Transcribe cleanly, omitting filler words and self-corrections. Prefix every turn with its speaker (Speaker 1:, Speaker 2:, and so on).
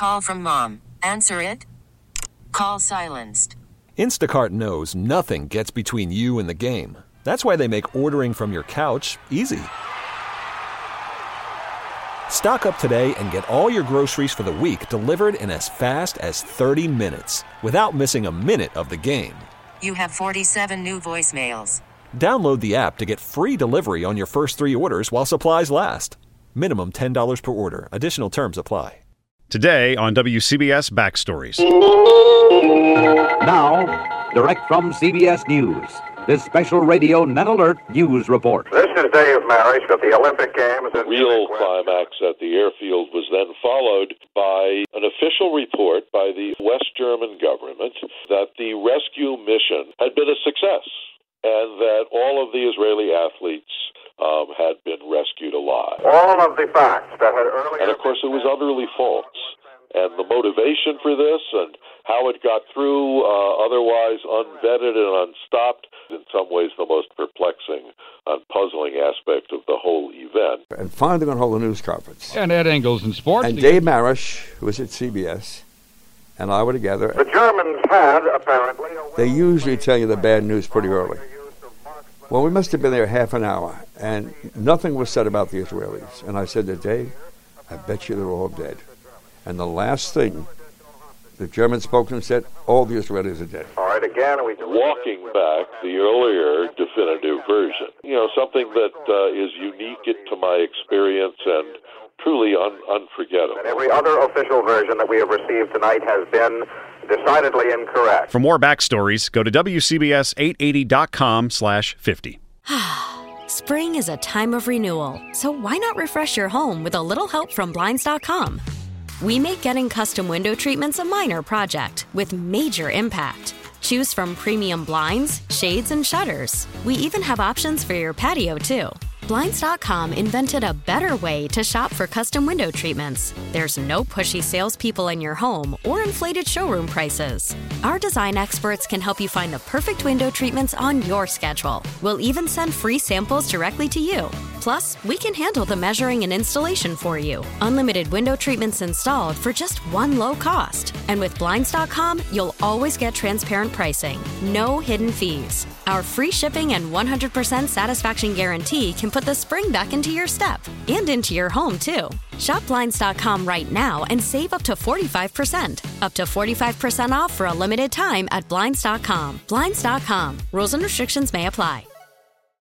Speaker 1: call from mom. Answer it. Call silenced.
Speaker 2: Instacart knows nothing gets between you and the game. That's why they make ordering from your couch easy. Stock up today and get all your groceries for the week delivered in as fast as 30 minutes without missing a minute of the game.
Speaker 1: You have 47 new voicemails.
Speaker 2: Download the app to get free delivery on your first 3 orders while supplies last. Minimum $10 per order. Additional terms apply.
Speaker 3: Today on WCBS Backstories.
Speaker 4: Now, direct from CBS News, this special radio Net Alert News Report.
Speaker 5: This is Dave Marish at the Olympic Games.
Speaker 6: The real climax at the airfield was then followed by an official report by the West German government that the rescue mission had been a success and that all of the Israeli athletes had been rescued alive.
Speaker 5: All of the facts that had earlier...
Speaker 6: And of course it was utterly false. And the motivation for this and how it got through otherwise unvetted and unstopped, in some ways the most perplexing and puzzling aspect of the whole event.
Speaker 7: And finally going to hold a news conference.
Speaker 8: And Ed Engels in sports.
Speaker 7: And Dave Marish, who was at CBS, and I were together.
Speaker 5: The Germans had, apparently...
Speaker 7: They usually tell you the bad news pretty early. Well, we must have been there half an hour, and nothing was said about the Israelis. And I said to Dave, I bet you they're all dead. And the last thing, the German spokesman said, all the Israelis are dead.
Speaker 5: All right, again,
Speaker 6: walking back the earlier definitive version, something that is unique to my experience and truly unforgettable.
Speaker 5: And every other official version that we have received tonight has been decidedly incorrect.
Speaker 3: For more backstories, go to WCBS880.com/50.
Speaker 9: Spring is a time of renewal, so why not refresh your home with a little help from Blinds.com? We make getting custom window treatments a minor project with major impact. Choose from premium blinds, shades, and shutters. We even have options for your patio, too. Blinds.com invented a better way to shop for custom window treatments. There's no pushy salespeople in your home or inflated showroom prices. Our design experts can help you find the perfect window treatments on your schedule. We'll even send free samples directly to you. Plus, we can handle the measuring and installation for you. Unlimited window treatments installed for just one low cost. And with Blinds.com, you'll always get transparent pricing. No hidden fees. Our free shipping and 100% satisfaction guarantee can put the spring back into your step and into your home, too. Shop Blinds.com right now and save up to 45%. Up to 45% off for a limited time at Blinds.com. Blinds.com. Rules and restrictions may apply.